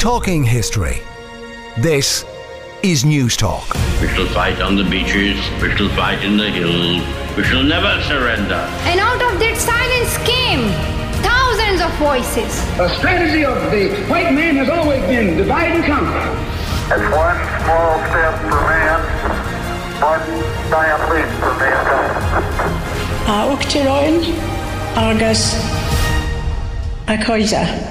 Talking history. This is News Talk. We shall fight on the beaches, we shall fight in the hills, we shall never surrender. And out of that silence came thousands of voices. The strategy of the white man has always been divide and conquer. It's one small step for man, one giant leap for mankind. A Uachtaráin agus a Coisa.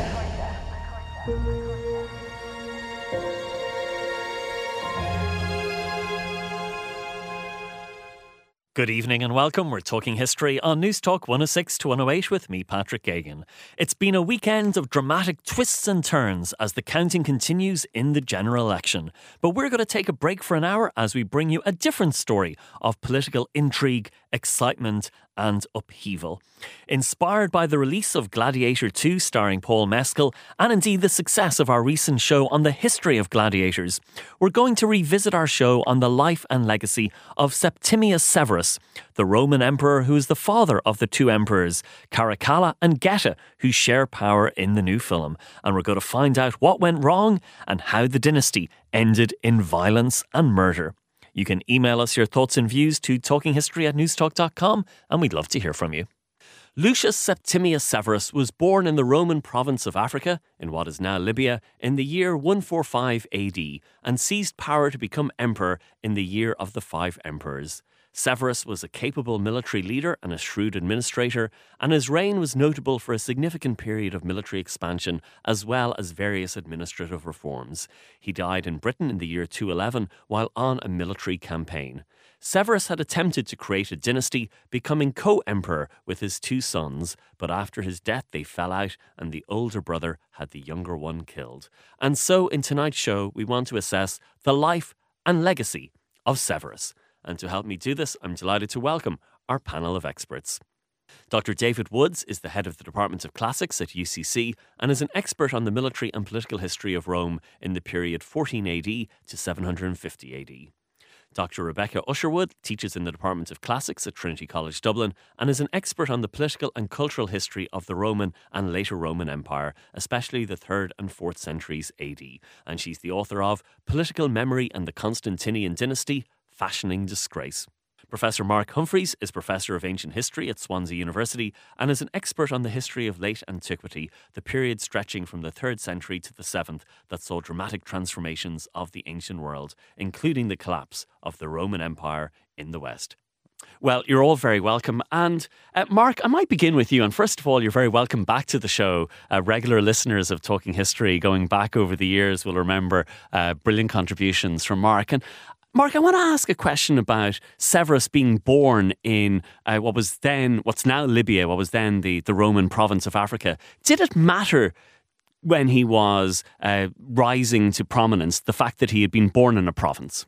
Good evening and welcome. We're talking history on News Talk 106 to 108 with me, Patrick Gagan. It's been a weekend of dramatic twists and turns as the counting continues in the general election. But we're going to take a break for an hour as we bring you a different story of political intrigue, excitement and upheaval. Inspired by the release of Gladiator 2 starring Paul Mescal and indeed the success of our recent show on the history of gladiators, we're going to revisit our show on the life and legacy of Septimius Severus, the Roman emperor who is the father of the two emperors, Caracalla and Geta, who share power in the new film. And we're going to find out what went wrong and how the dynasty ended in violence and murder. You can email us your thoughts and views to talkinghistory@newstalk.com and we'd love to hear from you. Lucius Septimius Severus was born in the Roman province of Africa, in what is now Libya, in the year 145 AD and seized power to become emperor in the year of the Five Emperors. Severus was a capable military leader and a shrewd administrator, and his reign was notable for a significant period of military expansion as well as various administrative reforms. He died in Britain in the year 211 while on a military campaign. Severus had attempted to create a dynasty, becoming co-emperor with his two sons, but after his death they fell out and the older brother had the younger one killed. And so in tonight's show we want to assess the life and legacy of Severus. And to help me do this, I'm delighted to welcome our panel of experts. Dr. David Woods is the head of the Department of Classics at UCC and is an expert on the military and political history of Rome in the period 14 AD to 750 AD. Dr. Rebecca Usherwood teaches in the Department of Classics at Trinity College Dublin and is an expert on the political and cultural history of the Roman and later Roman Empire, especially the 3rd and 4th centuries AD. And she's the author of Political Memory and the Constantinian Dynasty, Fashioning Disgrace. Professor Mark Humphreys is Professor of Ancient History at Swansea University and is an expert on the history of late antiquity, the period stretching from the 3rd century to the 7th that saw dramatic transformations of the ancient world, including the collapse of the Roman Empire in the West. Well, you're all very welcome. And Mark, I might begin with you. And first of all, you're very welcome back to the show. Regular listeners of Talking History going back over the years will remember brilliant contributions from Mark. And Mark, I want to ask a question about Severus being born in what's now Libya, what was then the Roman province of Africa. Did it matter when he was rising to prominence, the fact that he had been born in a province?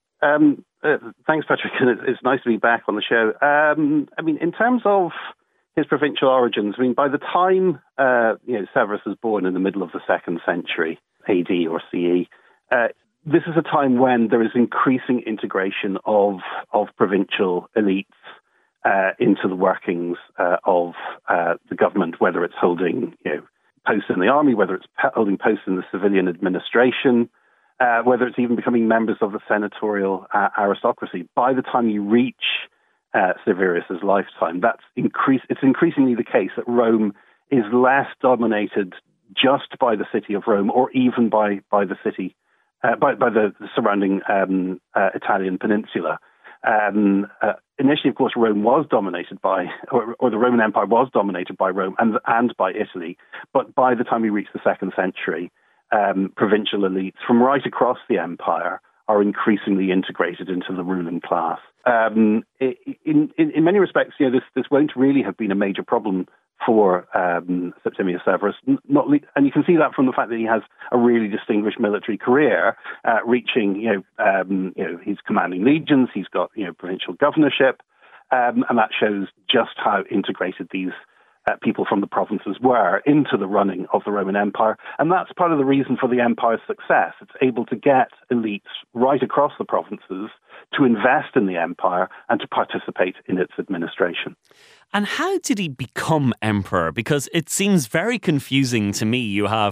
Thanks, Patrick. It's nice to be back on the show. In terms of his provincial origins, by the time Severus was born in the middle of the 2nd century AD or CE, this is a time when there is increasing integration of provincial elites into the workings of the government, whether it's holding posts in the army, whether it's holding posts in the civilian administration, whether it's even becoming members of the senatorial aristocracy. By the time you reach Severus's lifetime, it's increasingly the case that Rome is less dominated just by the city of Rome or even by the city. By the surrounding Italian peninsula. Initially, of course, Rome was dominated by, or the Roman Empire was dominated by Rome and by Italy. But by the time we reach the 2nd century, provincial elites from right across the empire are increasingly integrated into the ruling class. In many respects, this won't really have been a major problem for Septimius Severus, and you can see that from the fact that he has a really distinguished military career, reaching he's commanding legions, he's got provincial governorship, and that shows just how integrated these people from the provinces were into the running of the Roman Empire. And that's part of the reason for the empire's success. It's able to get elites right across the provinces to invest in the empire and to participate in its administration. And how did he become emperor? Because it seems very confusing to me. You have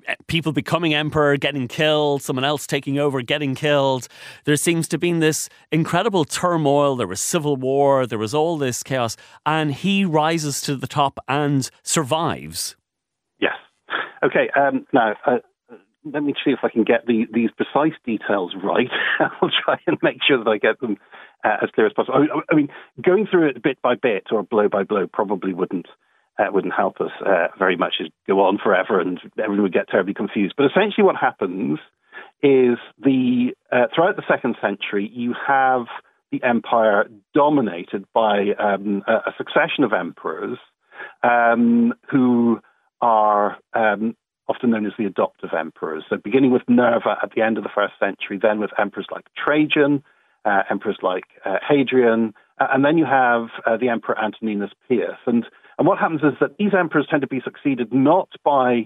people becoming emperor, getting killed, someone else taking over, getting killed. There seems to have been this incredible turmoil. There was civil war. There was all this chaos. And he rises to the top and survives. Yes. Okay. Now, let me see if I can get these precise details right. I'll try and make sure that I get them as clear as possible. I mean, going through it bit by bit or blow by blow probably wouldn't help us very much. It'd go on forever and everyone would get terribly confused. But essentially what happens is throughout the 2nd century, you have the empire dominated by a succession of emperors who are often known as the adoptive emperors. So beginning with Nerva at the end of the 1st century, then with emperors like Trajan, emperors like Hadrian, and then you have the Emperor Antoninus Pius. And what happens is that these emperors tend to be succeeded not by,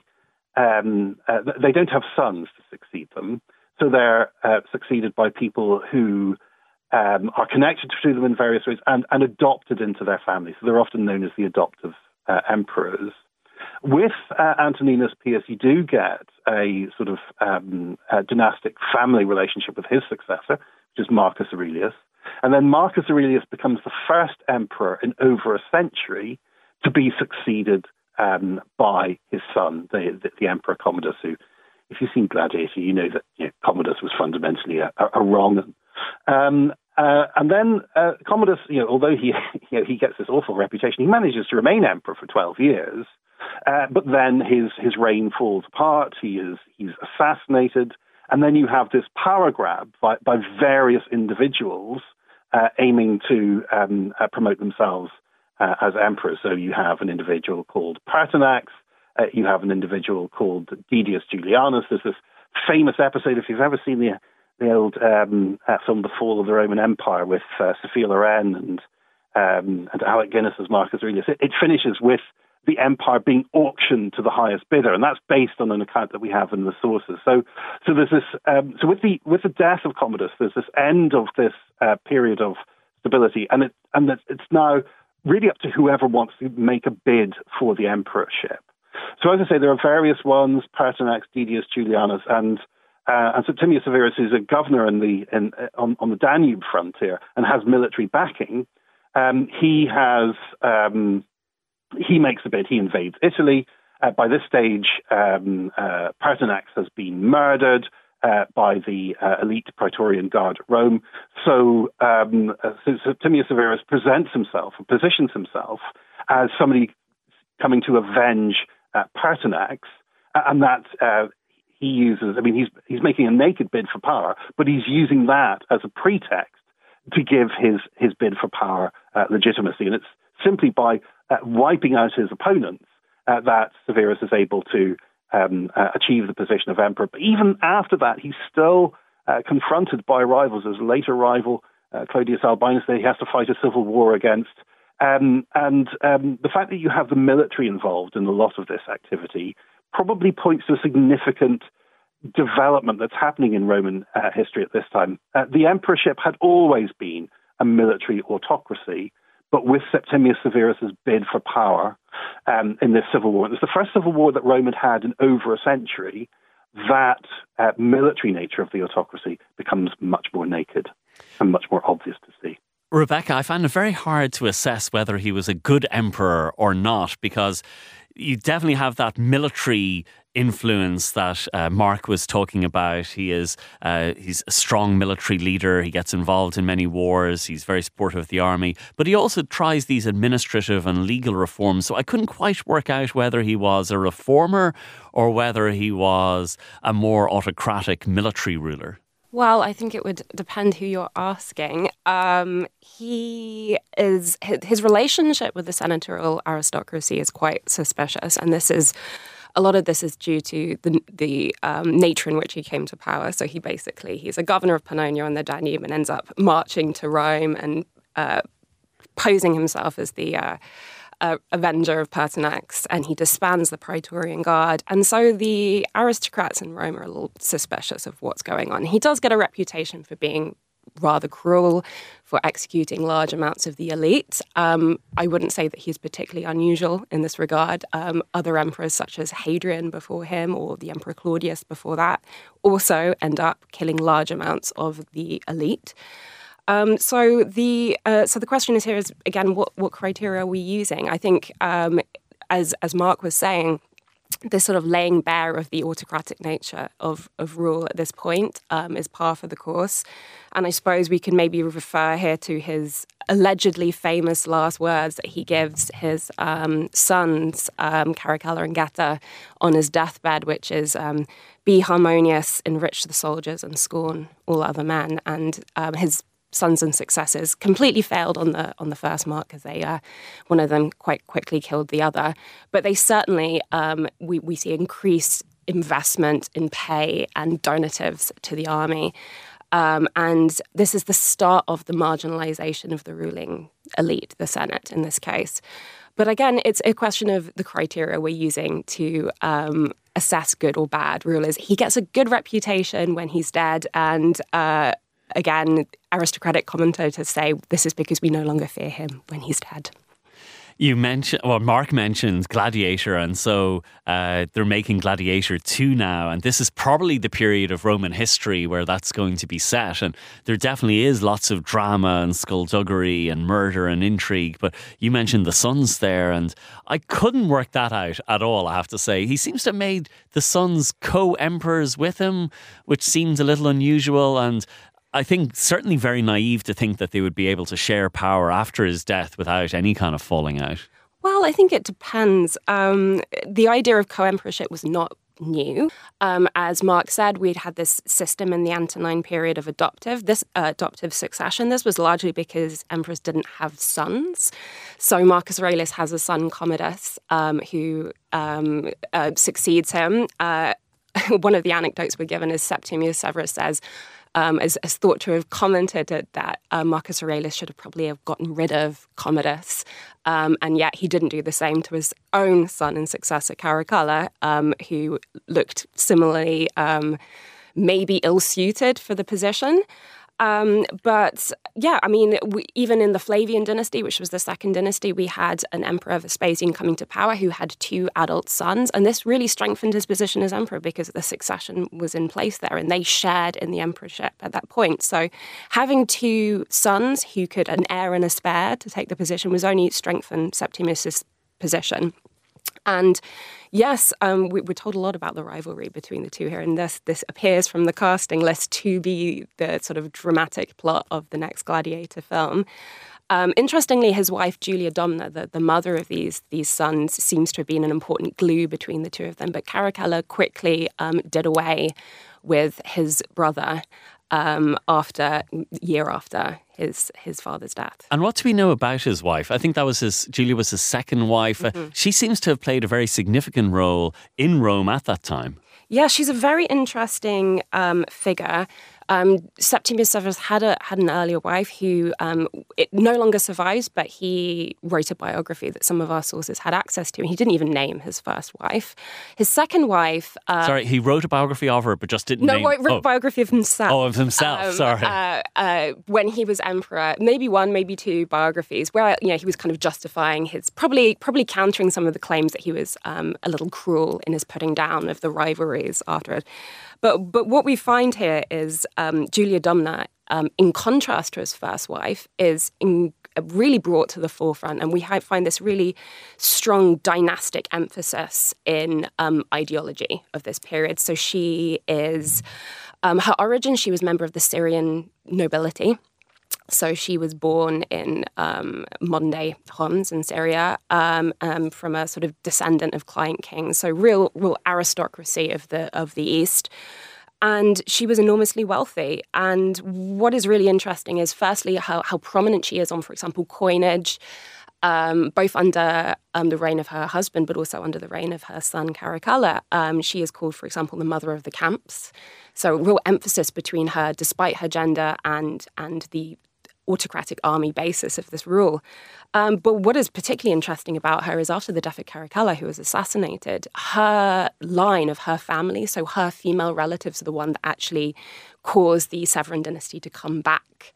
they don't have sons to succeed them, so they're succeeded by people who are connected to them in various ways and adopted into their family. So they're often known as the adoptive emperors. With Antoninus Pius, you do get a sort of a dynastic family relationship with his successor, which is Marcus Aurelius. And then Marcus Aurelius becomes the first emperor in over a century to be succeeded by his son, the Emperor Commodus, who, if you've seen Gladiator, you know that Commodus was fundamentally a wrong. And then Commodus, although he gets this awful reputation, he manages to remain emperor for 12 years. But then his reign falls apart. He's assassinated, and then you have this power grab by various individuals aiming to promote themselves as emperors. So you have an individual called Pertinax. You have an individual called Didius Julianus. There's this famous episode, if you've ever seen the old film The Fall of the Roman Empire with Sophia Loren and Alec Guinness as Marcus Aurelius. It finishes with the empire being auctioned to the highest bidder, and that's based on an account that we have in the sources. So there's this. So with the death of Commodus, there's this end of this period of stability, and it's now really up to whoever wants to make a bid for the emperorship. So as I say, there are various ones: Pertinax, Didius Julianus, and Septimius Severus, who's a governor on the Danube frontier and has military backing. He makes a bid. He invades Italy. By this stage, Pertinax has been murdered by the elite Praetorian Guard at Rome. So Septimius Severus positions himself as somebody coming to avenge Pertinax, and that he uses. I mean, he's making a naked bid for power, but he's using that as a pretext to give his bid for power legitimacy, and it's simply by wiping out his opponents that Severus is able to achieve the position of emperor. But even after that, he's still confronted by rivals. His later rival, Clodius Albinus, that he has to fight a civil war against. And the fact that you have the military involved in a lot of this activity probably points to a significant development that's happening in Roman history at this time. The emperorship had always been a military autocracy, but with Septimius Severus's bid for power in this civil war, it was the first civil war that Rome had in over a century, that military nature of the autocracy becomes much more naked and much more obvious to see. Rebecca, I find it very hard to assess whether he was a good emperor or not, because you definitely have that military influence that Mark was talking about. He's a strong military leader. He gets involved in many wars. He's very supportive of the army. But he also tries these administrative and legal reforms. So I couldn't quite work out whether he was a reformer or whether he was a more autocratic military ruler. Well, I think it would depend who you're asking. His relationship with the senatorial aristocracy is quite suspicious, and a lot of this is due to the nature in which he came to power. So he's a governor of Pannonia on the Danube and ends up marching to Rome and posing himself as the avenger of Pertinax, and he disbands the Praetorian Guard. And so the aristocrats in Rome are a little suspicious of what's going on. He does get a reputation for being rather cruel, for executing large amounts of the elite. I wouldn't say that he's particularly unusual in this regard. Other emperors, such as Hadrian before him or the Emperor Claudius before that, also end up killing large amounts of the elite. So the question is here is, again, what criteria are we using? I think, as Mark was saying, this sort of laying bare of the autocratic nature of rule at this point is par for the course. And I suppose we can maybe refer here to his allegedly famous last words that he gives his sons, Caracalla and Geta, on his deathbed, which is, be harmonious, enrich the soldiers, and scorn all other men. And his sons and successors completely failed on the first mark, because one of them quite quickly killed the other. But they certainly, we see increased investment in pay and donatives to the army. And this is the start of the marginalization of the ruling elite, the Senate in this case. But again, it's a question of the criteria we're using to assess good or bad rulers. He gets a good reputation when he's dead, and again, aristocratic commentators say this is because we no longer fear him when he's dead. Mark mentioned Gladiator, and so they're making Gladiator 2 now, and this is probably the period of Roman history where that's going to be set, and there definitely is lots of drama and skullduggery and murder and intrigue, but you mentioned the sons there, and I couldn't work that out at all, I have to say. He seems to have made the sons co-emperors with him, which seems a little unusual, and I think certainly very naive to think that they would be able to share power after his death without any kind of falling out. Well, I think it depends. The idea of co-emperorship was not new. As Mark said, we'd had this system in the Antonine period of adoptive succession. This was largely because emperors didn't have sons. So Marcus Aurelius has a son, Commodus, who succeeds him. One of the anecdotes we're given is Septimius Severus says, is thought to have commented that Marcus Aurelius should have probably have gotten rid of Commodus, and yet he didn't do the same to his own son and successor, Caracalla, who looked similarly maybe ill-suited for the position. But yeah, I mean, even in the Flavian dynasty, which was the second dynasty, we had an emperor, Vespasian, coming to power who had 2 adult sons. And this really strengthened his position as emperor because the succession was in place there and they shared in the emperorship at that point. So having 2 sons who could, an heir and a spare to take the position, was only strengthened Septimius's position. And yes, we're told a lot about the rivalry between the two here, and this appears from the casting list to be the sort of dramatic plot of the next Gladiator film. Interestingly, his wife, Julia Domna, the mother of these sons, seems to have been an important glue between the two of them, but Caracalla quickly did away with his brother after his father's death. And what do we know about his wife? I think Julia was his second wife. Mm-hmm. She seems to have played a very significant role in Rome at that time. Yeah, she's a very interesting figure. Septimius Severus had an earlier wife who it no longer survives, but he wrote a biography that some of our sources had access to, and he didn't even name his first wife. His second wife... sorry, he wrote a biography of her, but just didn't name... No, he wrote a biography of himself. Oh, of himself, sorry. When he was emperor, maybe 1, maybe 2 biographies, where he was kind of justifying his... Probably countering some of the claims that he was a little cruel in his putting down of the rivalries after it. But what we find here is Julia Domna, in contrast to his first wife, is really brought to the forefront, and we find this really strong dynastic emphasis in ideology of this period. So she is, her origin, she was a member of the Syrian nobility. So she was born in modern-day Homs in Syria, from a sort of descendant of client kings. So real aristocracy of the East. And she was enormously wealthy. And what is really interesting is, firstly, how prominent she is on, for example, coinage, both under the reign of her husband, but also under the reign of her son, Caracalla. She is called, for example, the mother of the camps. So real emphasis between her, despite her gender, and the autocratic army basis of this rule. But what is particularly interesting about her is after the death of Caracalla, who was assassinated, her line of her family, so her female relatives, are the one that actually caused the Severan dynasty to come back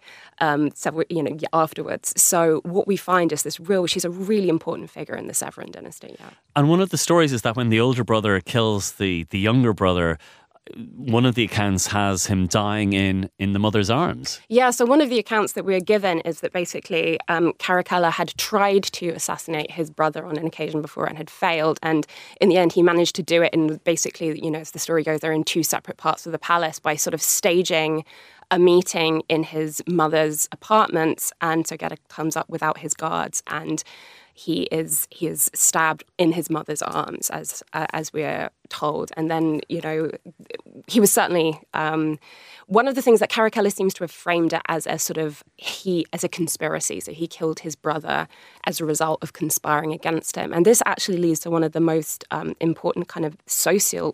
afterwards. So what we find is she's a really important figure in the Severan dynasty. Yeah. And one of the stories is that when the older brother kills the younger brother, one of the accounts has him dying in the mother's arms. Yeah, so one of the accounts that we're given is that basically Caracalla had tried to assassinate his brother on an occasion before and had failed. And in the end, he managed to do it in basically, as the story goes, they're in two separate parts of the palace by sort of staging a meeting in his mother's apartments. And so Gedda comes up without his guards, and he is stabbed in his mother's arms, as we're told. And then, he was certainly one of the things that Caracalla seems to have framed it as a conspiracy. So he killed his brother as a result of conspiring against him. And this actually leads to one of the most important kind of social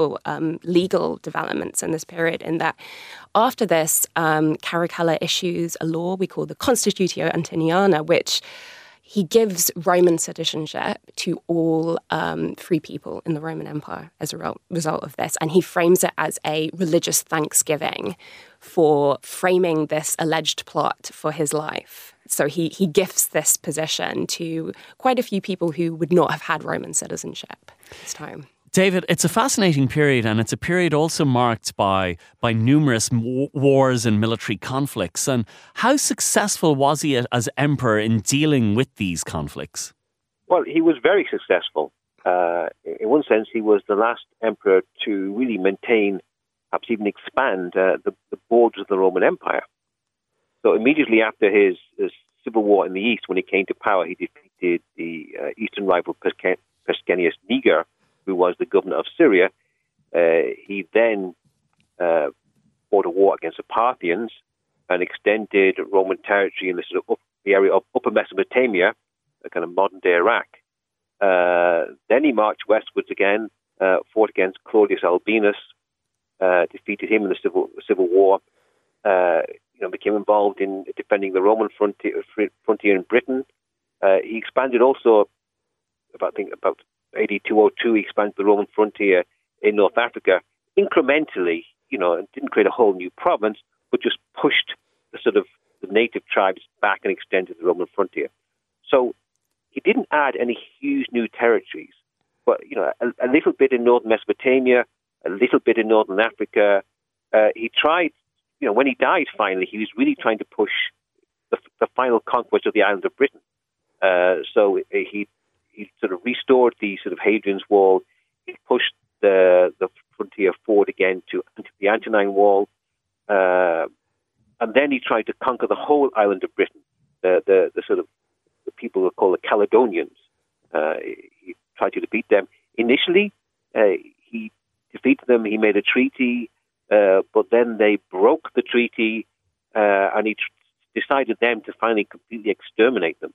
legal developments in this period, in that after this, Caracalla issues a law we call the Constitutio Antoniana, which he gives Roman citizenship to all free people in the Roman Empire as a result of this. And he frames it as a religious thanksgiving for framing this alleged plot for his life. So he gifts this position to quite a few people who would not have had Roman citizenship at this time. David, it's a fascinating period, and it's a period also marked by numerous wars and military conflicts. And how successful was he as emperor in dealing with these conflicts? Well, he was very successful. In one sense, he was the last emperor to really maintain, perhaps even expand, the borders of the Roman Empire. So immediately after his civil war in the east, when he came to power, he defeated the eastern rival Pescennius Niger, who was the governor of Syria. He then fought a war against the Parthians and extended Roman territory in the area of Upper Mesopotamia, a kind of modern-day Iraq. Then he marched westwards again, fought against Claudius Albinus, defeated him in the civil war. Became involved in defending the Roman frontier in Britain. He expanded also, about AD 202, he expanded the Roman frontier in North Africa incrementally, and didn't create a whole new province, but just pushed the native tribes back and extended the Roman frontier. So he didn't add any huge new territories, but, a little bit in northern Mesopotamia, a little bit in northern Africa. He tried, when he died finally, he was really trying to push the final conquest of the island of Britain. So he sort of restored the Hadrian's Wall. He pushed the frontier forward again to the Antonine Wall, and then he tried to conquer the whole island of Britain. The people were called the Caledonians. He tried to defeat them. Initially, he defeated them. He made a treaty, but then they broke the treaty, and he decided then to finally completely exterminate them.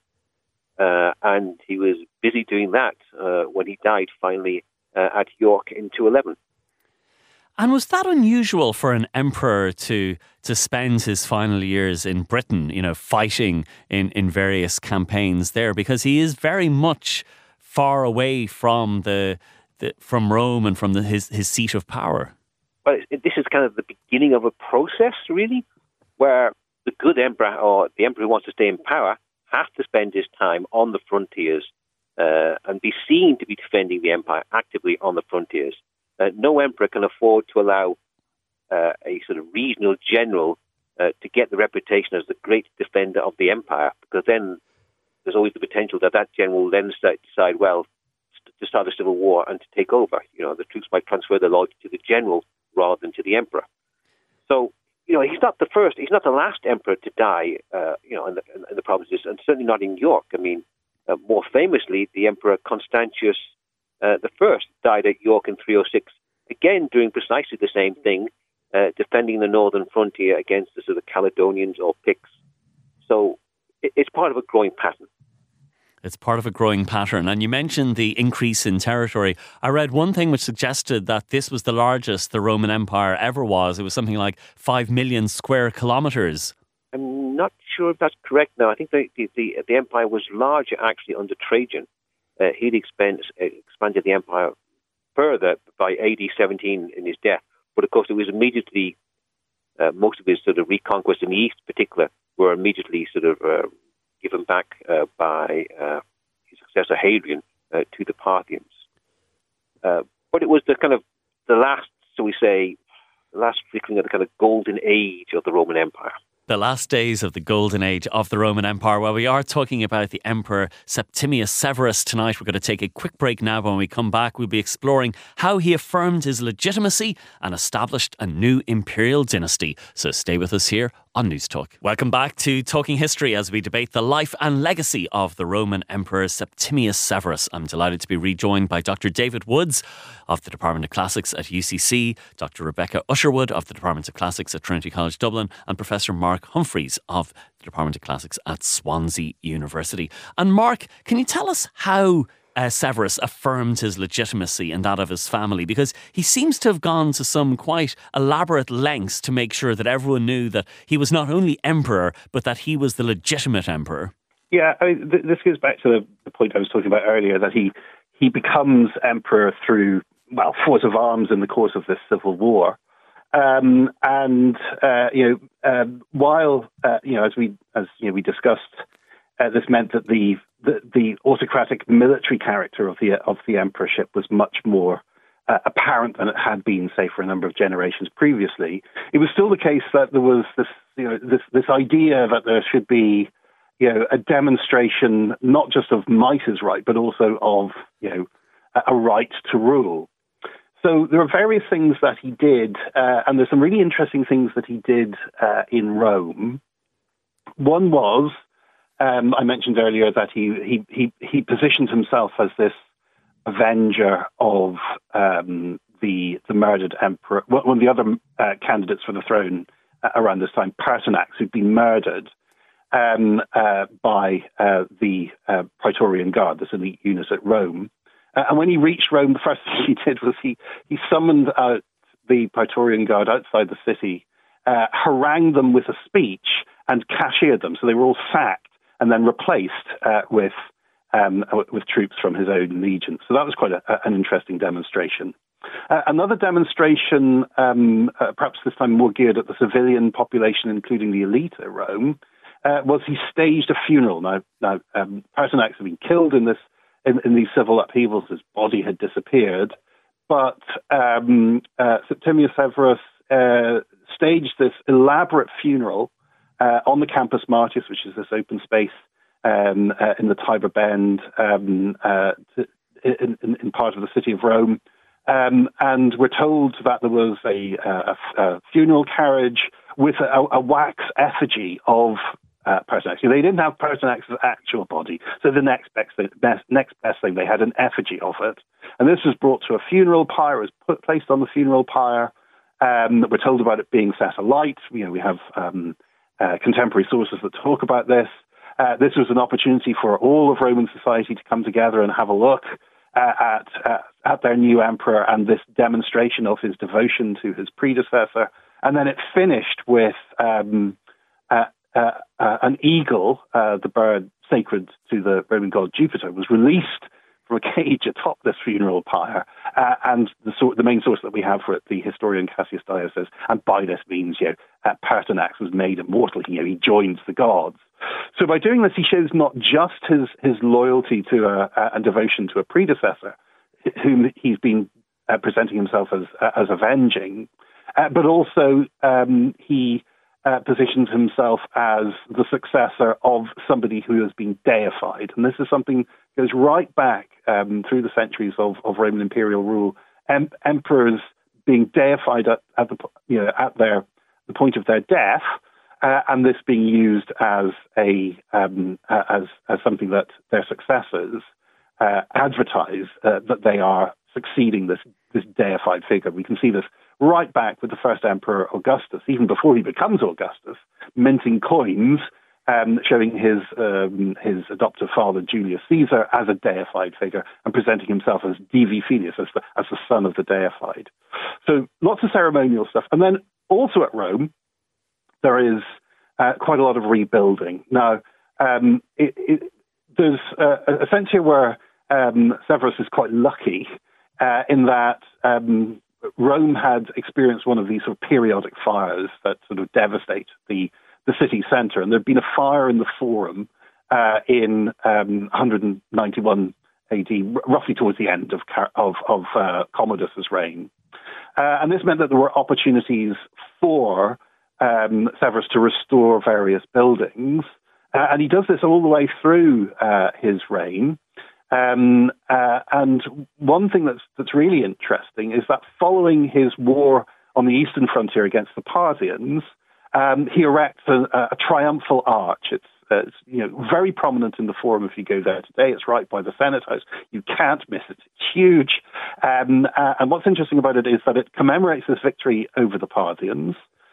And he was busy doing that when he died finally at York in 211. And was that unusual for an emperor to spend his final years in Britain, fighting in various campaigns there? Because he is very much far away from from Rome and from his seat of power. Well, this is kind of the beginning of a process, really, where the good emperor, or the emperor who wants to stay in power, has to spend his time on the frontiers and be seen to be defending the empire actively on the frontiers. No emperor can afford to allow a sort of regional general to get the reputation as the great defender of the empire, because then there's always the potential that general will then decide, to start a civil war and to take over. The troops might transfer their loyalty to the general rather than to the emperor. So, he's not the first, he's not the last emperor to die, in the provinces, and certainly not in York. I mean, more famously, the Emperor Constantius I died at York in 306, again doing precisely the same thing, defending the northern frontier against the sort of Caledonians or Picts. So it's part of a growing pattern. It's part of a growing pattern. And you mentioned the increase in territory. I read one thing which suggested that this was the largest the Roman Empire ever was. It was something like 5 million square kilometres. I'm not sure if that's correct now. I think the empire was larger actually under Trajan. He'd expanded the empire further by AD 17 in his death. But of course, it was immediately, most of his sort of reconquests in the east, in particular, were immediately sort of given back by his successor Hadrian to the Parthians. But it was the last, so we say, the last flickering of the kind of golden age of the Roman Empire. The last days of the golden age of the Roman Empire. Well, we are talking about the Emperor Septimius Severus tonight. We're going to take a quick break now. When we come back, we'll be exploring how he affirmed his legitimacy and established a new imperial dynasty. So stay with us here on News Talk. Welcome back to Talking History as we debate the life and legacy of the Roman Emperor Septimius Severus. I'm delighted to be rejoined by Dr. David Woods of the Department of Classics at UCC, Dr. Rebecca Usherwood of the Department of Classics at Trinity College Dublin, and Professor Mark Humphreys of the Department of Classics at Swansea University. And Mark, can you tell us how Severus affirmed his legitimacy and that of his family? Because he seems to have gone to some quite elaborate lengths to make sure that everyone knew that he was not only emperor, but that he was the legitimate emperor. Yeah, I mean, this goes back to the point I was talking about earlier, that he becomes emperor through, force of arms in the course of this civil war. While as we discussed, this meant that the autocratic military character of the emperorship was much more apparent than it had been, say, for a number of generations previously. It was still the case that there was this idea that there should be a demonstration not just of might is right, but also of a right to rule. So there are various things that he did, and there's some really interesting things that he did in Rome. One was, I mentioned earlier that he positioned himself as this avenger of the murdered emperor, one of the other candidates for the throne around this time, Pertinax, who'd been murdered by the Praetorian Guard, this elite unit at Rome. And when he reached Rome, the first thing he did was he summoned out the Praetorian Guard outside the city, harangued them with a speech, and cashiered them. So they were all sacked and then replaced with troops from his own legions. So that was quite an interesting demonstration. Another demonstration, perhaps this time more geared at the civilian population, including the elite at Rome, was he staged a funeral. Now Pertinax had been killed in these civil upheavals. His body had disappeared, but Septimius Severus staged this elaborate funeral on the Campus Martius, which is this open space in the Tiber Bend in part of the city of Rome. And we're told that there was a funeral carriage with a wax effigy of Pertinax. They didn't have Pertinax's actual body, so the next best thing, they had an effigy of it. And this was brought to a funeral pyre, it was placed on the funeral pyre. We're told about it being set alight. We have contemporary sources that talk about this. This was an opportunity for all of Roman society to come together and have a look at their new emperor and this demonstration of his devotion to his predecessor. And then it finished with an eagle, the bird sacred to the Roman god Jupiter, was released from a cage atop this funeral pyre. And the main source that we have for it, the historian Cassius Dio, says, and by this means, Pertinax was made immortal. He joins the gods. So by doing this, he shows not just his loyalty to and devotion to a predecessor, whom he's been presenting himself as avenging, but also he positions himself as the successor of somebody who has been deified. And this is something that goes right back through the centuries of Roman imperial rule. Emperors being deified at the point of their death, and this being used as something that their successors advertise that they are succeeding this deified figure. We can see this right back with the first emperor Augustus, even before he becomes Augustus, minting coins showing his adoptive father Julius Caesar as a deified figure and presenting himself as Divi Filius, as the son of the deified. So lots of ceremonial stuff. And then also at Rome, there is quite a lot of rebuilding. Now, there's a sense here where Severus is quite lucky in that Rome had experienced one of these sort of periodic fires that sort of devastate the city centre, and there'd been a fire in the Forum in 191 AD, roughly towards the end of Commodus's reign, and this meant that there were opportunities for Severus to restore various buildings, and he does this all the way through his reign. And one thing that's really interesting is that following his war on the eastern frontier against the Parthians, he erects a triumphal arch. It's very prominent in the Forum if you go there today. It's right by the Senate House. You can't miss it. It's huge. And what's interesting about it is that it commemorates this victory over the Parthians.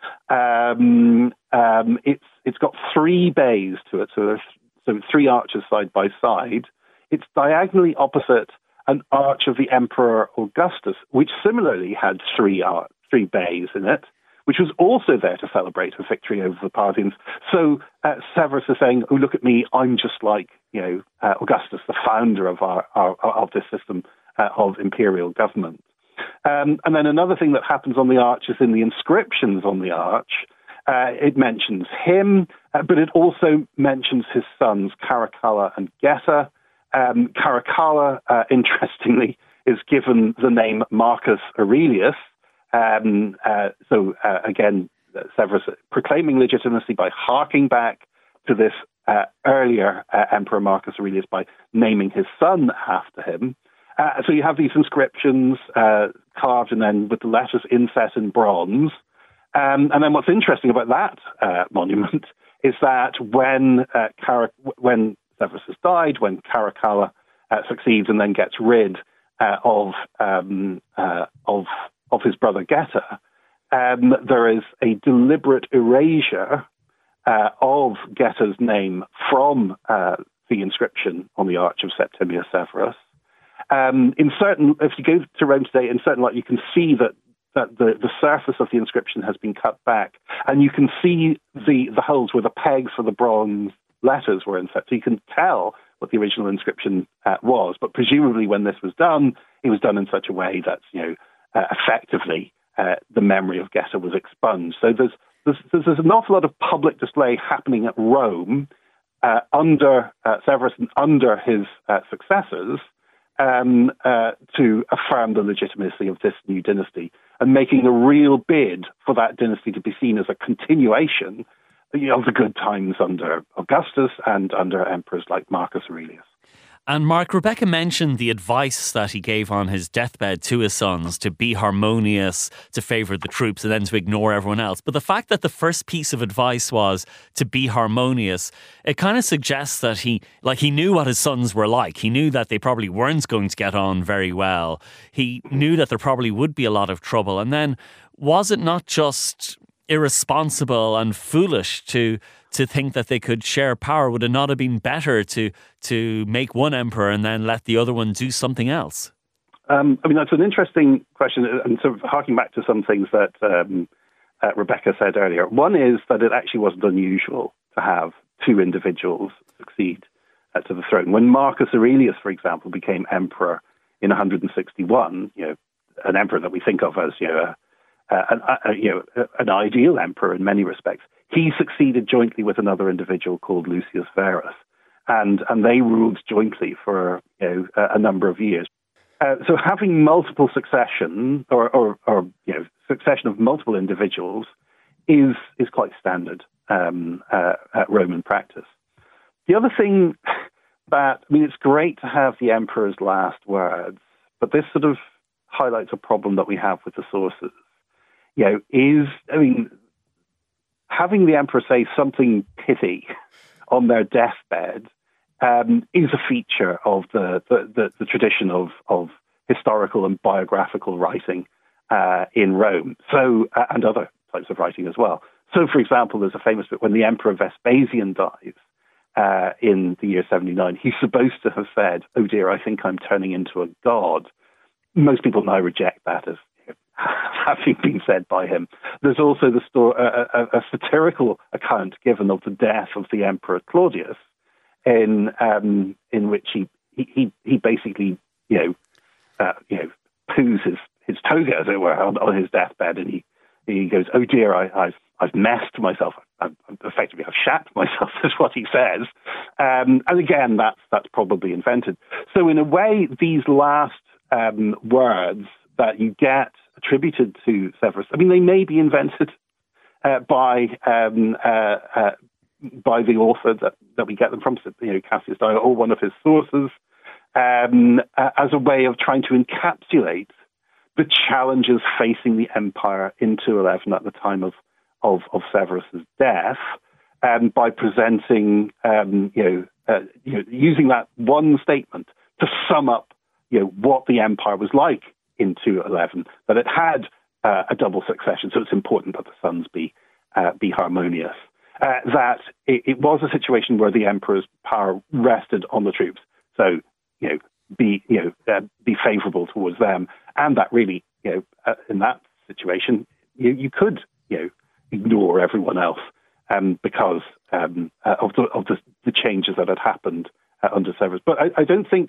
It's got 3 bays to it, so 3 arches side by side. It's diagonally opposite an arch of the Emperor Augustus, which similarly had 3 bays in it, which was also there to celebrate a victory over the Parthians. So Severus is saying, "Oh, look at me! I'm just like Augustus, the founder of this system of imperial government." And then another thing that happens on the arch is in the inscriptions on the arch. It mentions him, but it also mentions his sons Caracalla and Geta. Caracalla, interestingly, is given the name Marcus Aurelius. Again, Severus proclaiming legitimacy by harking back to this earlier Emperor Marcus Aurelius by naming his son after him. So you have these inscriptions carved and then with the letters inset in bronze. And then what's interesting about that monument is that when Severus has died, when Caracalla succeeds and then gets rid of his brother Geta, there is a deliberate erasure of Geta's name from the inscription on the Arch of Septimius Severus. If you go to Rome today, in certain light, you can see that the surface of the inscription has been cut back, and you can see the holes where the pegs for the bronze letters were inset. So you can tell what the original inscription was. But presumably, when this was done, it was done in such a way that effectively the memory of Geta was expunged. So there's an awful lot of public display happening at Rome under Severus and under his successors to affirm the legitimacy of this new dynasty and making a real bid for that dynasty to be seen as a continuation of the good times under Augustus and under emperors like Marcus Aurelius. And Mark, Rebecca mentioned the advice that he gave on his deathbed to his sons to be harmonious, to favour the troops and then to ignore everyone else. But the fact that the first piece of advice was to be harmonious, it kind of suggests that he knew what his sons were like. He knew that they probably weren't going to get on very well. He knew that there probably would be a lot of trouble. And then was it not just irresponsible and foolish to think that they could share power? Would it not have been better to make one emperor and then let the other one do something else? That's an interesting question, and sort of harking back to some things that Rebecca said earlier. One is that it actually wasn't unusual to have 2 individuals succeed to the throne. When Marcus Aurelius, for example, became emperor in 161, an emperor that we think of as an ideal emperor in many respects, he succeeded jointly with another individual called Lucius Verus, and they ruled jointly for a number of years. So having multiple succession or succession of multiple individuals is quite standard at Roman practice. The other thing it's great to have the emperor's last words, but this sort of highlights a problem that we have with the sources. Having the emperor say something pithy on their deathbed is a feature of the tradition of historical and biographical writing in Rome. So, and other types of writing as well. So, for example, there's a famous bit when the Emperor Vespasian dies in the year 79. He's supposed to have said, "Oh dear, I think I'm turning into a god." Most people now reject that as having been said by him. There's also the story, a satirical account given of the death of the Emperor Claudius, in which he basically poos his toga, as it were, on his deathbed, and he goes, "Oh dear, I've messed myself. I've shat myself," is what he says. And again, that's probably invented. So in a way, these last words that you get attributed to Severus, I mean, they may be invented by the author that we get them from, Cassius Dio, or one of his sources, as a way of trying to encapsulate the challenges facing the empire in 211 at the time of Severus's death, by presenting, using that one statement to sum up, what the empire was like in 211, that it had a double succession, so it's important that the sons be harmonious. That it was a situation where the emperor's power rested on the troops, so be favourable towards them, and that really, in that situation, you could ignore everyone else because of the changes that had happened under Severus. But I don't think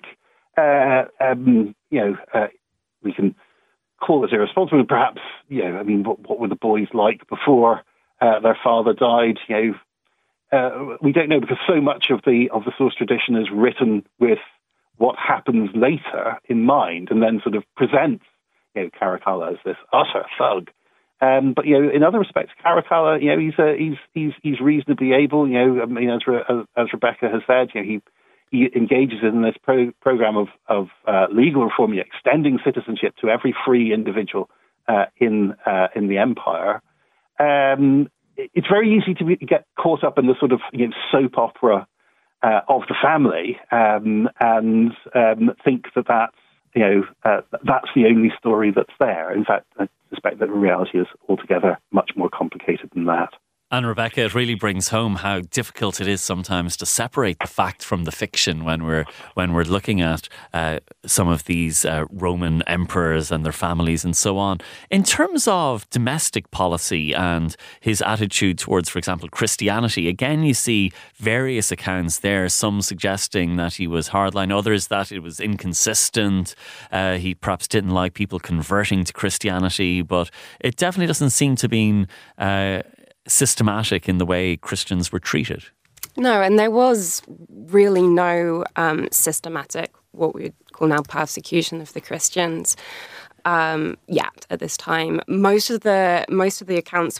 we can call it irresponsible. Perhaps what were the boys like before their father died? We don't know, because so much of the source tradition is written with what happens later in mind, and then sort of presents Caracalla as this utter thug. But in other respects, Caracalla, he's reasonably able. As Rebecca has said, he engages in this program of legal reform, extending citizenship to every free individual in the empire. It's very easy to get caught up in the sort of soap opera of the family, and think that's the only story that's there. In fact, I suspect that reality is altogether much more complicated than that. And Rebecca, it really brings home how difficult it is sometimes to separate the fact from the fiction when we're looking at some of these Roman emperors and their families and so on. In terms of domestic policy and his attitude towards, for example, Christianity, again, you see various accounts there, some suggesting that he was hardline, others that it was inconsistent. He perhaps didn't like people converting to Christianity, but it definitely doesn't seem to be systematic in the way Christians were treated. No, and there was really no systematic, what we would call now, persecution of the Christians yet at this time. Most of the accounts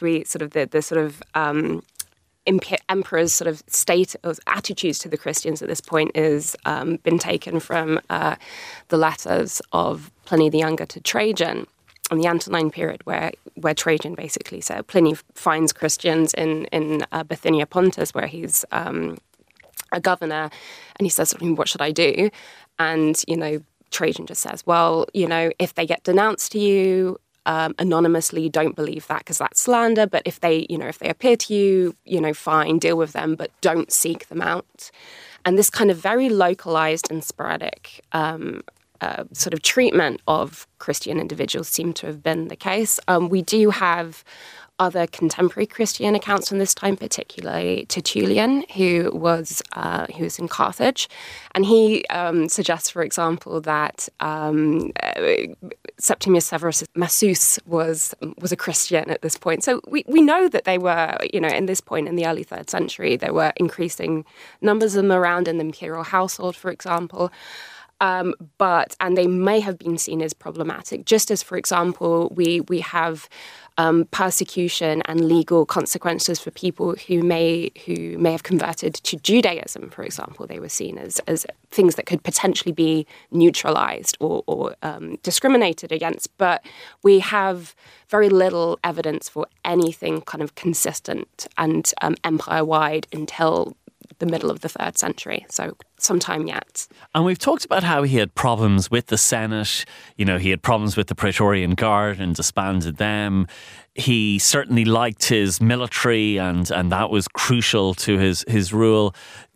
emperor's sort of state of attitudes to the Christians at this point is been taken from the letters of Pliny the Younger to Trajan in the Antonine period, where Trajan basically said, Pliny finds Christians in Bithynia Pontus, where he's a governor, and he says, what should I do? And, Trajan just says, well, if they get denounced to you anonymously, don't believe that, because that's slander. But if they appear to you, fine, deal with them, but don't seek them out. And this kind of very localized and sporadic sort of treatment of Christian individuals seem to have been the case. We do have other contemporary Christian accounts from this time, particularly Tertullian, who was in Carthage, and he suggests, for example, that Septimius Severus Massus was a Christian at this point. So we know that they were, in this point in the early 3rd century, there were increasing numbers of them around in the imperial household, for example. And they may have been seen as problematic, just as, for example, we have persecution and legal consequences for people who may have converted to Judaism, for example. They were seen as things that could potentially be neutralized or discriminated against. But we have very little evidence for anything kind of consistent and empire-wide until the middle of the 3rd century, so some time yet. And we've talked about how he had problems with the Senate. He had problems with the Praetorian Guard and disbanded them. He certainly liked his military, and that was crucial to his rule.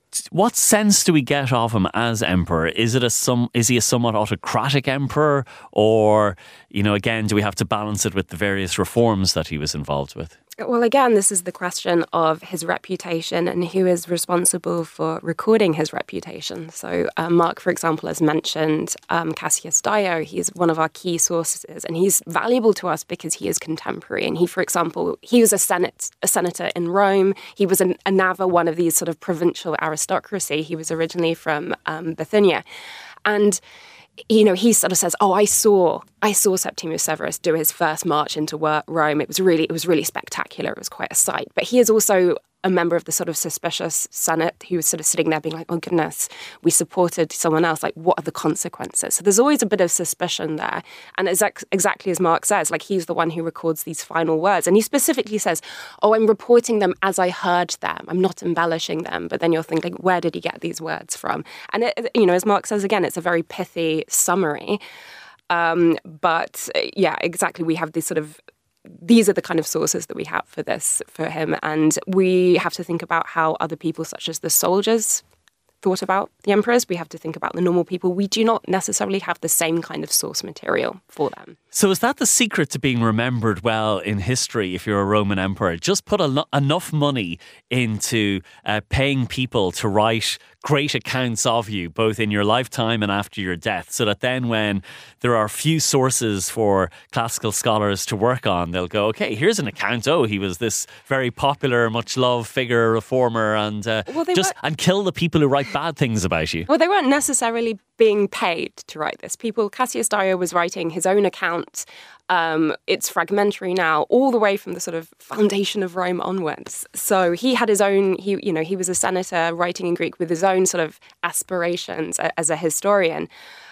what sense do we get of him as emperor? Is he a somewhat autocratic emperor, or, again, do we have to balance it with the various reforms that he was involved with? Well, again, this is the question of his reputation and who is responsible for recording his reputation. So Mark, for example, has mentioned Cassius Dio. He's one of our key sources, and he's valuable to us because he is contemporary. And he, for example, he was a senator in Rome. He was a Nava, one of these sort of provincial aristocracy. He was originally from Bithynia. And he sort of says, I saw Septimius Severus do his first march into Rome. It was really spectacular. It was quite a sight. But he is also a member of the sort of suspicious Senate who was sort of sitting there being like, oh goodness, we supported someone else. Like, what are the consequences? So there's always a bit of suspicion there. And exactly as Mark says, like, he's the one who records these final words. And he specifically says, I'm reporting them as I heard them. I'm not embellishing them. But then you're thinking, where did he get these words from? And, as Mark says, again, it's a very pithy summary. But exactly. We have these are the kind of sources that we have for him. And we have to think about how other people, such as the soldiers, thought about the emperors. We have to think about the normal people. We do not necessarily have the same kind of source material for them. So is that the secret to being remembered well in history if you're a Roman emperor? Just put enough money into paying people to write great accounts of you, both in your lifetime and after your death, so that then when there are few sources for classical scholars to work on, they'll go, okay, here's an account. Oh, he was this very popular, much loved figure, reformer, and and kill the people who write bad things about you. Well, they weren't necessarily being paid to write this. Cassius Dio was writing his own account. It's fragmentary now, all the way from the sort of foundation of Rome onwards. So he had his own, he was a senator writing in Greek with his own sort of aspirations as a historian.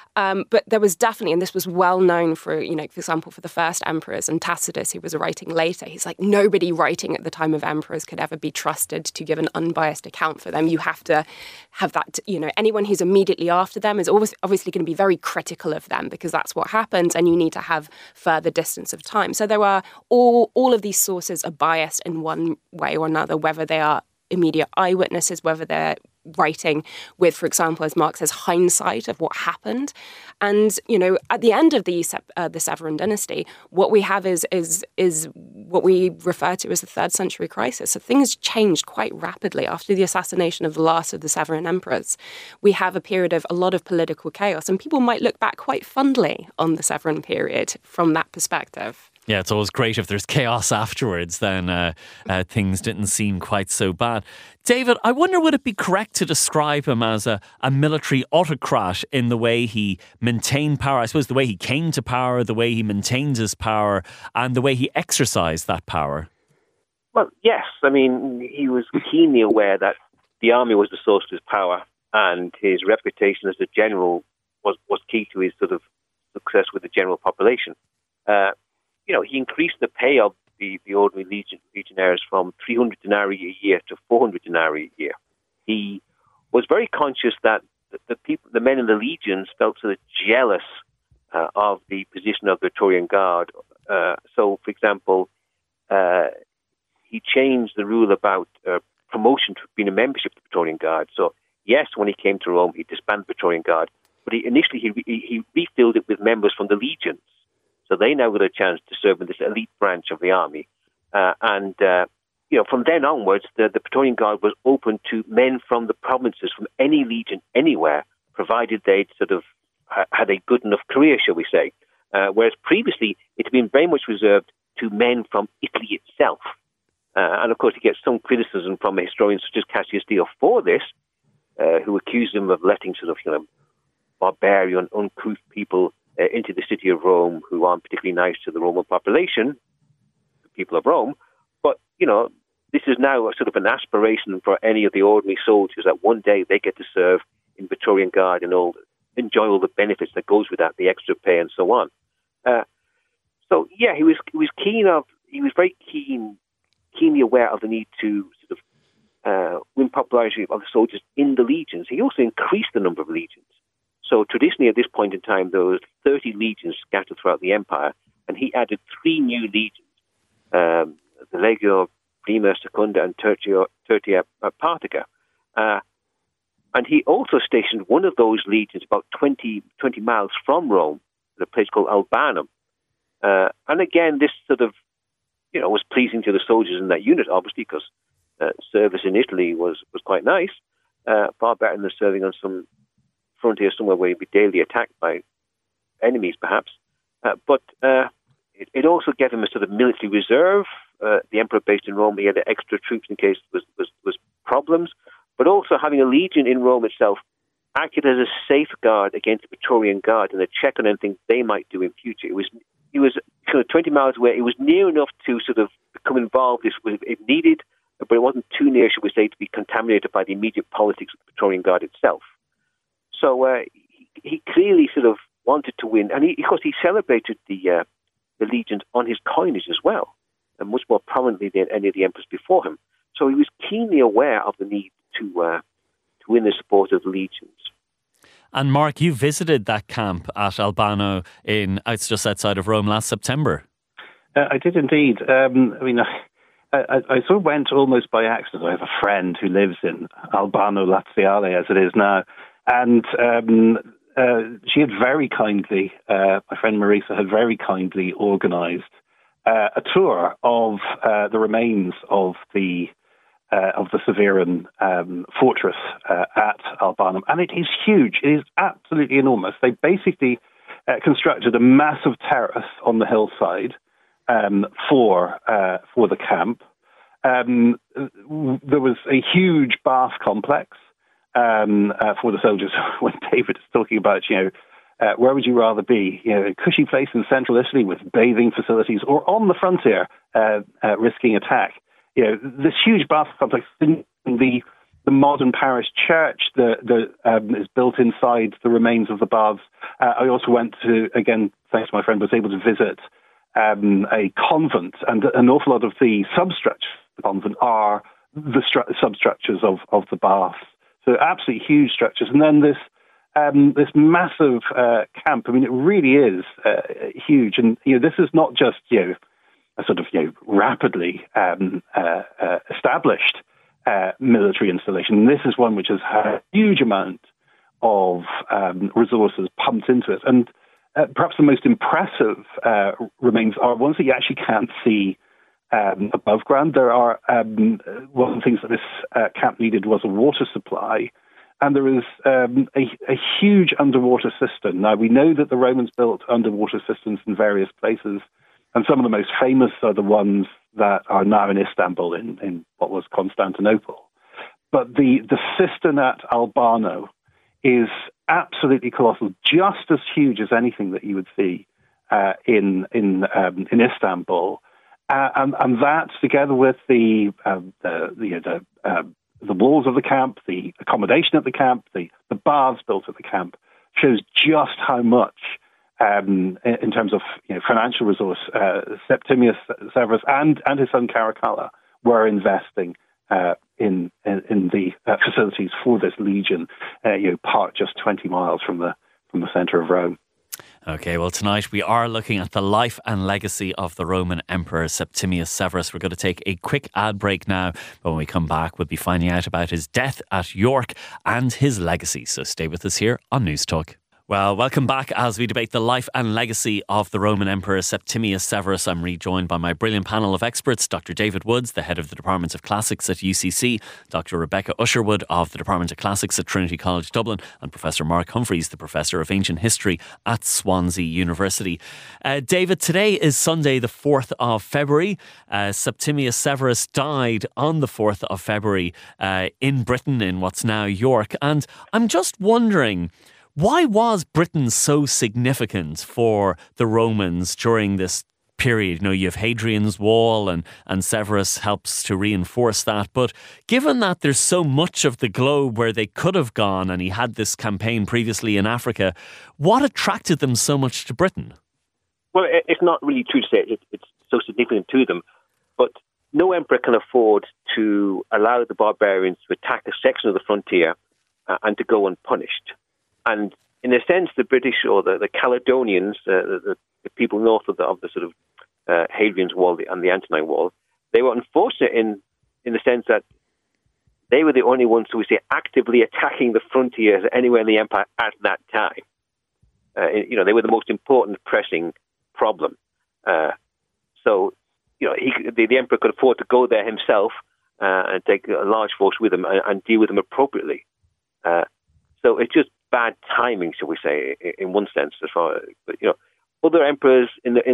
But there was definitely, and this was well known for example, for the first emperors, and Tacitus, who was writing later, he's like, nobody writing at the time of emperors could ever be trusted to give an unbiased account for them. You have to have that, anyone who's immediately after them is always obviously going to be very critical of them because that's what happens, and you need to have further distance of time. So there were all of these sources are biased in one way or another, whether they are immediate eyewitnesses, whether they're writing with, for example, as Mark says, hindsight of what happened. And, at the end of the Severan dynasty, what we have is what we refer to as the 3rd century crisis. So things changed quite rapidly after the assassination of the last of the Severan emperors. We have a period of a lot of political chaos, and people might look back quite fondly on the Severan period from that perspective. Yeah, it's always great if there's chaos afterwards, then things didn't seem quite so bad. David, I wonder, would it be correct to describe him as a military autocrat in the way he maintained power? I suppose the way he came to power, the way he maintained his power, and the way he exercised that power. Well, yes. I mean, he was keenly aware that the army was the source of his power, and his reputation as a general was key to his sort of success with the general population. He increased the pay of the ordinary legionnaires from 300 denarii a year to 400 denarii a year. He was very conscious that the men in the legions felt sort of jealous of the position of the Praetorian Guard. So, for example, he changed the rule about promotion to being a membership of the Praetorian Guard. So, yes, when he came to Rome, he disbanded the Praetorian Guard, but he refilled it with members from the legions. So they now got a chance to serve in this elite branch of the army. From then onwards, the Praetorian Guard was open to men from the provinces, from any legion, anywhere, provided they'd sort of had a good enough career, shall we say. Whereas previously, it had been very much reserved to men from Italy itself. And of course, he gets some criticism from historians such as Cassius Dio for this, who accused him of letting sort of, barbarian, uncouth people into the city of Rome who aren't particularly nice to the Roman population, the people of Rome. But, this is now a sort of an aspiration for any of the ordinary soldiers that one day they get to serve in Praetorian Guard and enjoy all the benefits that goes with that, the extra pay and so on. He was very keenly aware of the need to sort of win popularity of the soldiers in the legions. He also increased the number of legions. So traditionally, at this point in time, there were 30 legions scattered throughout the empire, and he added 3 new legions, the Legio Prima, Secunda, and Tertia Partiga. And he also stationed one of those legions about 20 miles from Rome, at a place called Albanum. And again, this sort of, was pleasing to the soldiers in that unit, obviously, because service in Italy was quite nice, far better than serving on some frontier somewhere where you'd be daily attacked by enemies, perhaps. But it also gave him a sort of military reserve. The emperor based in Rome, he had extra troops in case there was problems. But also having a legion in Rome itself acted as a safeguard against the Praetorian Guard and a check on anything they might do in future. He was kind of 20 miles away. It was near enough to sort of become involved if needed, but it wasn't too near, should we say, to be contaminated by the immediate politics of the Praetorian Guard itself. So he clearly sort of wanted to win, and of course he celebrated the legions on his coinage as well, and much more prominently than any of the emperors before him. So he was keenly aware of the need to win the support of the legions. And Mark, you visited that camp at Albano it's just outside of Rome last September. I did indeed. I sort of went almost by accident. I have a friend who lives in Albano Laziale, as it is now, and she had very kindly, my friend Marisa had very kindly organised a tour of the remains of the Severan fortress at Albanum. And it is huge. It is absolutely enormous. They basically constructed a massive terrace on the hillside for the camp. There was a huge bath complex for the soldiers. When David is talking about, where would you rather be? A cushy place in central Italy with bathing facilities, or on the frontier risking attack. This huge bath complex in the modern parish church that is built inside the remains of the baths. I also went to, again, thanks to my friend, was able to visit a convent, and an awful lot of the substructures of the convent are the substructures of the baths. So absolutely huge structures. And then this massive camp. I mean, it really is huge. And this is not just a sort of rapidly established military installation. This is one which has had a huge amount of resources pumped into it. And perhaps the most impressive remains are ones that you actually can't see above ground. There are one of the things that this camp needed was a water supply. And there is a huge underwater cistern. Now, we know that the Romans built underwater cisterns in various places, and some of the most famous are the ones that are now in Istanbul, in what was Constantinople. But the cistern at Albano is absolutely colossal, just as huge as anything that you would see in Istanbul. And that, together with the walls of the camp, the accommodation at the camp, the baths built at the camp, shows just how much, in terms of financial resource, Septimius Severus and his son Caracalla were investing in the facilities for this legion, parked just 20 miles from the centre of Rome. Okay, well, tonight we are looking at the life and legacy of the Roman Emperor Septimius Severus. We're going to take a quick ad break now, but when we come back, we'll be finding out about his death at York and his legacy. So stay with us here on News Talk. Well, welcome back as we debate the life and legacy of the Roman Emperor Septimius Severus. I'm rejoined by my brilliant panel of experts, Dr. David Woods, the head of the Department of Classics at UCC, Dr. Rebecca Usherwood of the Department of Classics at Trinity College Dublin, and Professor Mark Humphreys, the Professor of Ancient History at Swansea University. David, today is Sunday, the 4th of February. Septimius Severus died on the 4th of February in Britain, in what's now York. And I'm just wondering, why was Britain so significant for the Romans during this period? You have Hadrian's Wall and Severus helps to reinforce that. But given that there's so much of the globe where they could have gone, and he had this campaign previously in Africa, what attracted them so much to Britain? Well, it's not really true to say it's so significant to them, but no emperor can afford to allow the barbarians to attack a section of the frontier and to go unpunished. And in a sense, the British or the Caledonians, the people north of the sort of Hadrian's Wall and the Antonine Wall, they were unfortunate in the sense that they were the only ones who were actively attacking the frontiers anywhere in the empire at that time. They were the most important pressing problem. So the emperor could afford to go there himself and take a large force with him and deal with them appropriately. So it's just bad timing, shall we say, in one sense. But other emperors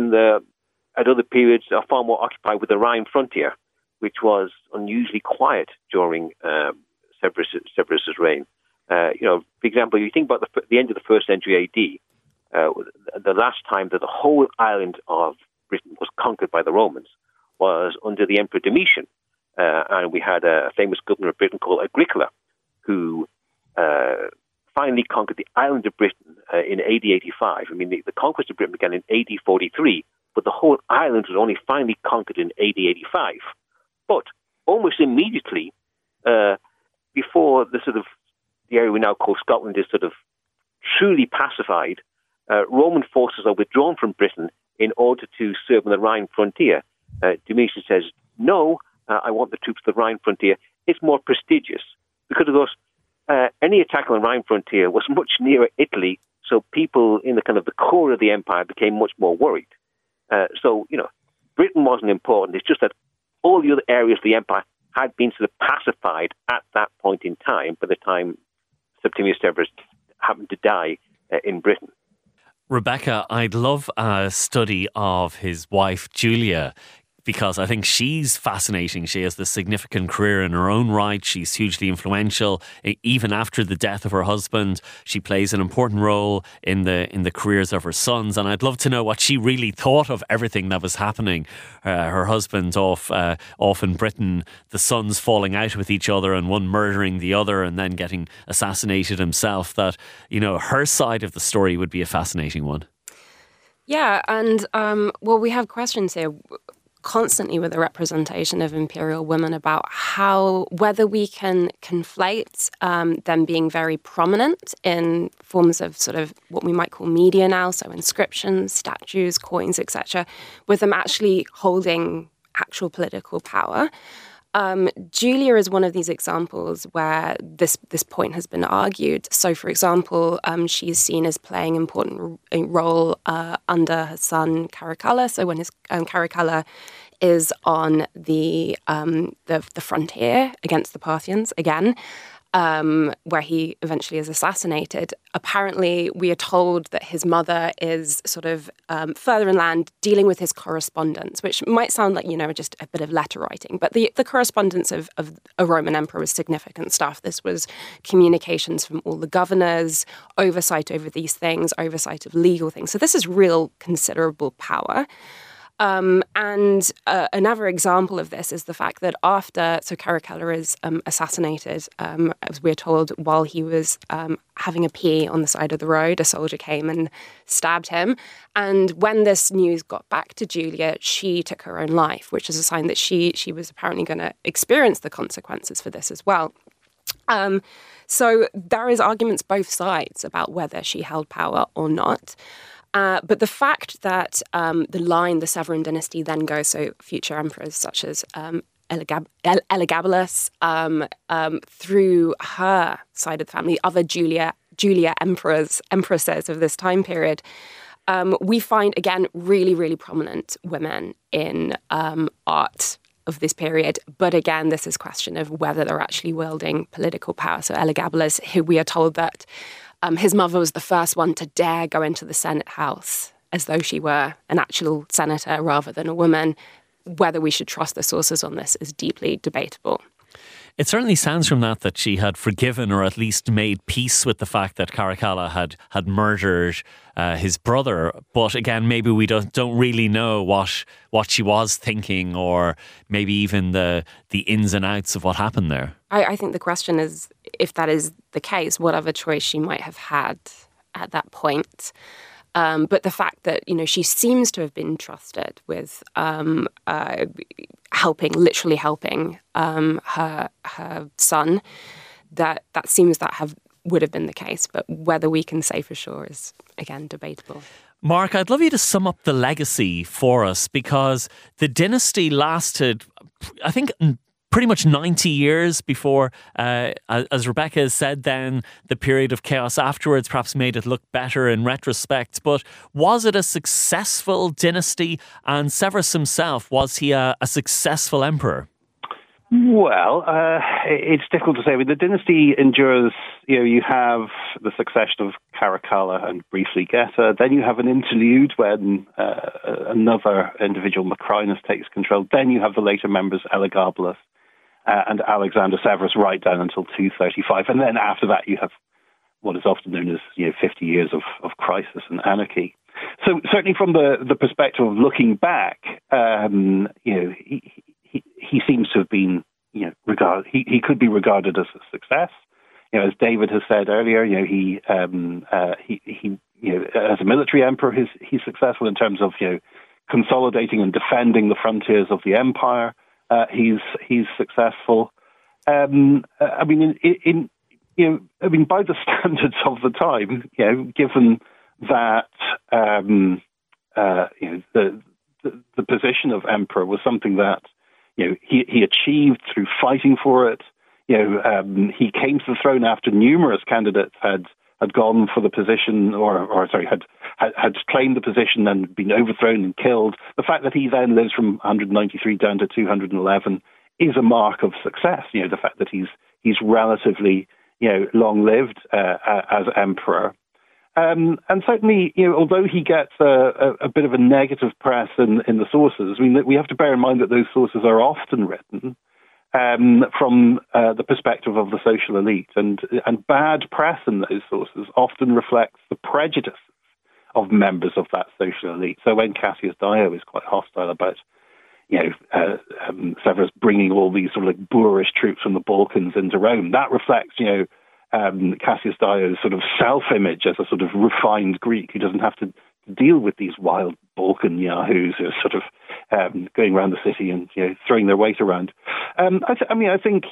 at other periods are far more occupied with the Rhine frontier, which was unusually quiet during Severus's reign. For example, you think about the end of the 1st century AD, the last time that the whole island of Britain was conquered by the Romans was under the Emperor Domitian. And we had a famous governor of Britain called Agricola, who finally conquered the island of Britain in AD 85. I mean, the conquest of Britain began in AD 43, but the whole island was only finally conquered in AD 85. But almost immediately, before the area we now call Scotland is truly pacified, Roman forces are withdrawn from Britain in order to serve on the Rhine frontier. Domitian says, no, I want the troops at the Rhine frontier. It's more prestigious. Because, of course, any attack on the Rhine frontier was much nearer Italy, so people in the core of the empire became much more worried. Britain wasn't important. It's just that all the other areas of the empire had been pacified at that point in time by the time Septimius Severus happened to die in Britain. Rebecca, I'd love a study of his wife, Julia, because I think she's fascinating. She has this significant career in her own right. She's hugely influential. Even after the death of her husband, she plays an important role in the careers of her sons. And I'd love to know what she really thought of everything that was happening. Her husband off in Britain, the sons falling out with each other and one murdering the other and then getting assassinated himself. That, her side of the story would be a fascinating one. Yeah, and we have questions here constantly with the representation of imperial women about whether we can conflate them being very prominent in forms of what we might call media now, so inscriptions, statues, coins, etc., with them actually holding actual political power. Julia is one of these examples where this point has been argued. So, for example, she's seen as playing an important role under her son Caracalla. So when his Caracalla is on the frontier against the Parthians again, where he eventually is assassinated. Apparently, we are told that his mother is further inland dealing with his correspondence, which might sound like, just a bit of letter writing. But the correspondence of a Roman emperor was significant stuff. This was communications from all the governors, oversight over these things, oversight of legal things. So this is real considerable power. And another example of this is the fact that after Caracalla is assassinated, as we're told, while he was having a pee on the side of the road, a soldier came and stabbed him. And when this news got back to Julia, she took her own life, which is a sign that she was apparently going to experience the consequences for this as well. So there is arguments both sides about whether she held power or not. But the fact that the Severan dynasty then goes, so future emperors such as Elagabalus, through her side of the family, other Julia empresses of this time period, we find, again, really, really prominent women in art of this period. But again, this is a question of whether they're actually wielding political power. So Elagabalus, who we are told that his mother was the first one to dare go into the Senate House as though she were an actual senator rather than a woman. Whether we should trust the sources on this is deeply debatable. It certainly sounds from that she had forgiven or at least made peace with the fact that Caracalla had murdered his brother. But again, maybe we don't really know what she was thinking, or maybe even the ins and outs of what happened there. I think the question is, if that is the case, what other choice she might have had at that point. But the fact that, she seems to have been trusted with literally helping her son, that seems would have been the case. But whether we can say for sure is, again, debatable. Mark, I'd love you to sum up the legacy for us, because the dynasty lasted, I think, pretty much 90 years before, as Rebecca has said then, the period of chaos afterwards perhaps made it look better in retrospect. But was it a successful dynasty? And Severus himself, was he a successful emperor? Well, it's difficult to say. I mean, the dynasty endures, you have the succession of Caracalla and briefly Geta. Then you have an interlude when another individual, Macrinus, takes control. Then you have the later members, Elagabalus and Alexander Severus, right down until 235. And then after that, you have what is often known as 50 years of crisis and anarchy. So certainly from the perspective of looking back, he seems to have been, he could be regarded as a success. As David has said earlier, he as a military emperor, he's successful in terms of consolidating and defending the frontiers of the empire. He's successful. By the standards of the time, given that the position of emperor was something that he achieved through fighting for it. He came to the throne after numerous candidates had gone for the position, had claimed the position and been overthrown and killed. The fact that he then lives from 193 down to 211 is a mark of success. The fact that he's relatively long-lived as emperor. And certainly, although he gets a bit of a negative press in the sources, we have to bear in mind that those sources are often written from the perspective of the social elite, and bad press in those sources often reflects the prejudices of members of that social elite. So when Cassius Dio is quite hostile about Severus bringing all these sort of like boorish troops from the Balkans into Rome, that reflects Cassius Dio's sort of self-image as a sort of refined Greek who doesn't have to deal with these wild Balkan yahoos who are sort of going around the city and throwing their weight around. I think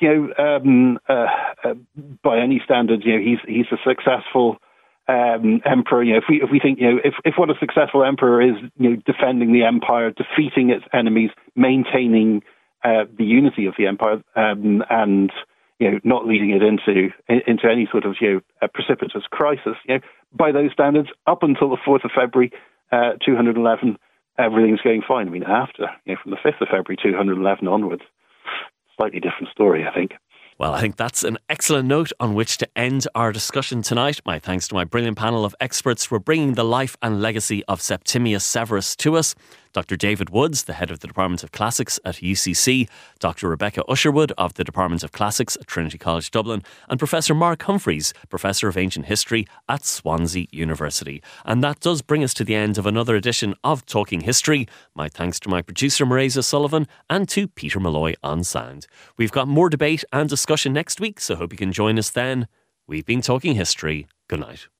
by any standards, he's a successful emperor. If we think if what a successful emperor is, defending the empire, defeating its enemies, maintaining the unity of the empire, and not leading it into any sort of a precipitous crisis. By those standards, up until the 4th of February 211, everything's going fine. After from the 5th of February 211 onwards, slightly different story, I think. Well, I think that's an excellent note on which to end our discussion tonight. My thanks to my brilliant panel of experts for bringing the life and legacy of Septimius Severus to us. Dr. David Woods, the head of the Department of Classics at UCC, Dr. Rebecca Usherwood of the Department of Classics at Trinity College Dublin, and Professor Mark Humphreys, Professor of Ancient History at Swansea University. And that does bring us to the end of another edition of Talking History. My thanks to my producer Marisa Sullivan and to Peter Malloy on sound. We've got more debate and discussion next week, so hope you can join us then. We've been Talking History. Good night.